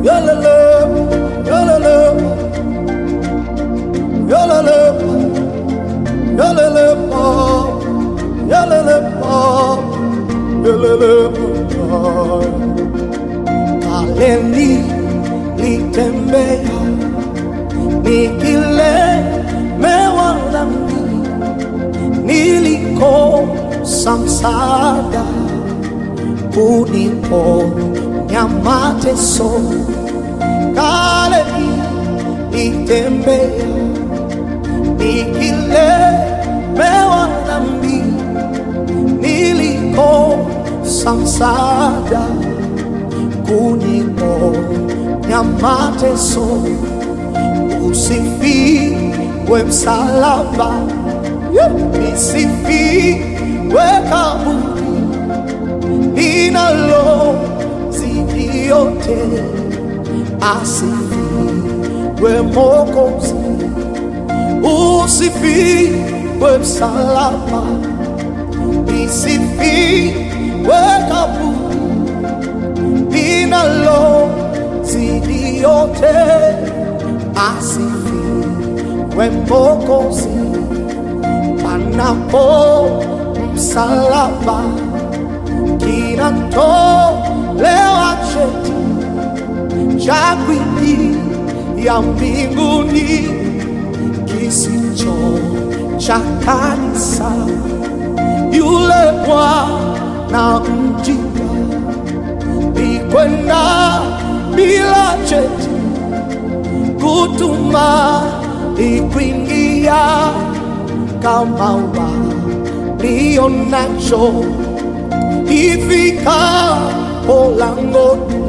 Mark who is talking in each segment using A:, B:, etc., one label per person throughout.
A: Yalala, yalala, yalala, yalala, yalala, yalala. Kaleni litembea nikile mewanami niliko samsada kuniponya mateso. Kaleni litembea nikile mewanami niliko samsada kuniponya mateso. Usifiwe msalaba, nisifiwe kaburi, ninalo zidi yote. Asifiwe Mwokozi. Usifiwe msalaba, nisifiwe kaburi, ninalo zidi yote. Asifiwe Mwokozi. Panapo msalaba kinatolewa cheti cha kuingia mbinguni kisicho cha kanisa. Yule Bwana mjinga ni kwenda bila cheti kutuma kuingia kama walio nacho. Ifikapo langoni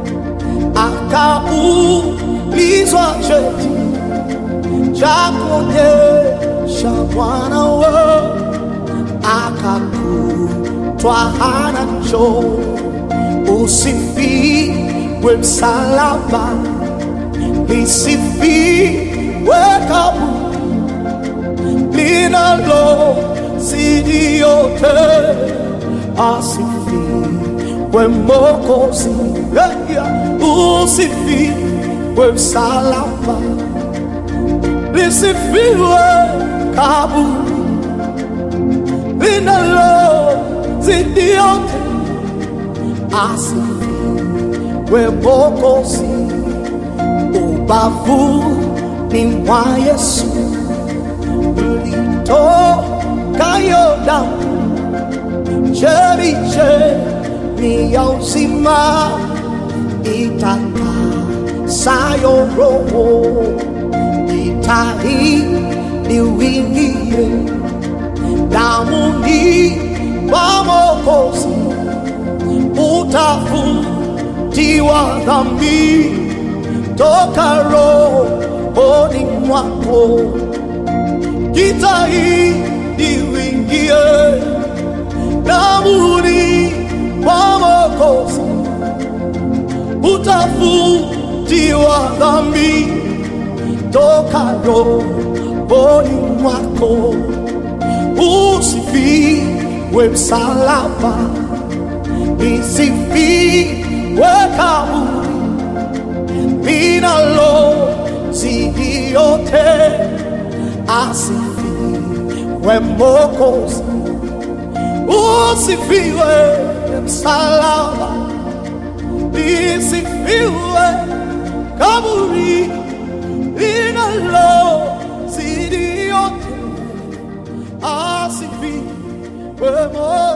A: akaulizwa cheti cha kuonyesha Bwana we, akakutwa hanacho. Usifiwe msalaba, nisifiwe kaburi, linalo zidi yote. Asifiwe Mwokozi. Usifiwe msalaba, nisifiwe kaburi, linalo zidi yote. Asifiwe Mwokozi. Ubavuni mwa Yesu ulitokayo damu, chemichemi ya uzima itakasayo roho. Jitahidi uingie damuni mwa Mwokozi, utafutiwa dhambi toka rohoni mwako. Jitahidi uingie damuni mwa Mwokozi, utafutiwa dhambi toka rohoni mwako. Usifiwe msalaba, nisifiwe kaburi, linalo zidi yote. Asifiwe Mwokozi. Usifiwe msalaba, nisifiwe kaburi, linalo zidi yote. Asifiwe Mwokozi.